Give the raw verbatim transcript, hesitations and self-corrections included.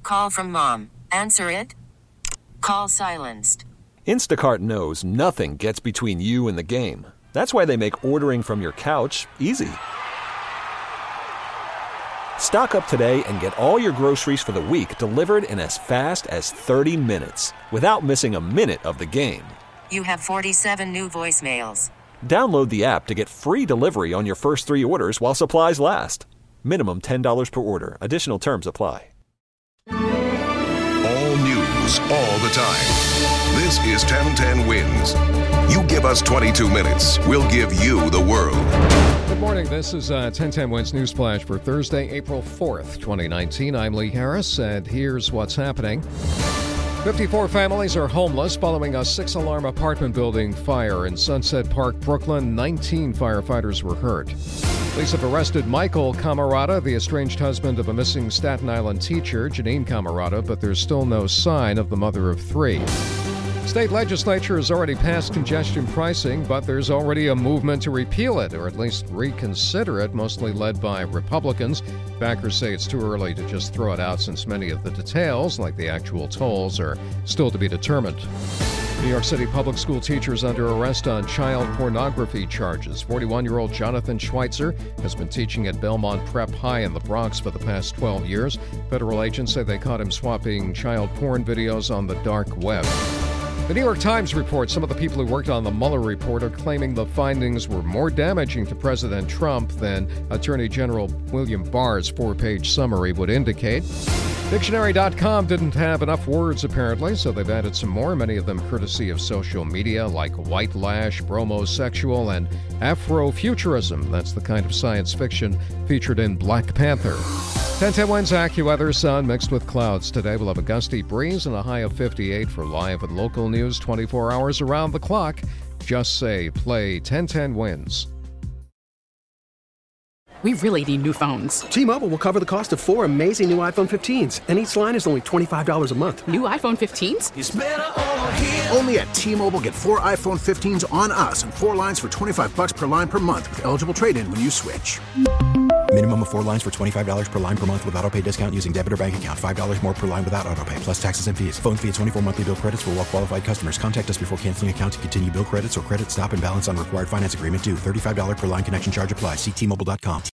call from mom. Answer it. Call silenced. Instacart knows nothing gets between you and the game. That's why they make ordering from your couch easy. Stock up today and get all your groceries for the week delivered in as fast as thirty minutes without missing a minute of the game. You have forty-seven new voicemails. Download the app to get free delivery on your first three orders while supplies last. Minimum ten dollars per order. Additional terms apply. All news, all the time. This is ten ten Wins. You give us twenty-two minutes, we'll give you the world. Good morning. This is uh, ten ten Wins News Flash for Thursday, April fourth, twenty nineteen. I'm Lee Harris, and here's what's happening. fifty-four families are homeless following a six-alarm apartment building fire in Sunset Park, Brooklyn. nineteen firefighters were hurt. Police have arrested Michael Camarata, the estranged husband of a missing Staten Island teacher, Janine Camarata, but there's still no sign of the mother of three. State legislature has already passed congestion pricing, but there's already a movement to repeal it, or at least reconsider it, mostly led by Republicans. Backers say it's too early to just throw it out since many of the details, like the actual tolls, are still to be determined. New York City public school teachers under arrest on child pornography charges. forty-one-year-old Jonathan Schweitzer has been teaching at Belmont Prep High in the Bronx for the past twelve years. Federal agents say they caught him swapping child porn videos on the dark web. The New York Times reports some of the people who worked on the Mueller report are claiming the findings were more damaging to President Trump than Attorney General William Barr's four-page summary would indicate. Dictionary dot com didn't have enough words, apparently, so they've added some more, many of them courtesy of social media, like white lash, bromosexual, and Afrofuturism. That's the kind of science fiction featured in Black Panther. ten ten Wins AccuWeather, sun mixed with clouds. Today we'll have a gusty breeze and a high of fifty-eight for live and local news twenty-four hours around the clock. Just say, play ten ten Wins. We really need new phones. T-Mobile will cover the cost of four amazing new iPhone fifteens, and each line is only twenty-five dollars a month. New iPhone fifteens? It's better over here. Only at T-Mobile, get four iPhone fifteens on us and four lines for twenty-five dollars per line per month with eligible trade-in when you switch. Minimum of four lines for twenty-five dollars per line per month with autopay discount using debit or bank account. five dollars more per line without autopay, plus taxes and fees. Phone fee at twenty-four monthly bill credits for well-qualified customers. Contact us before canceling account to continue bill credits or credit stop and balance on required finance agreement due. thirty-five dollars per line connection charge applies. See T Mobile dot com.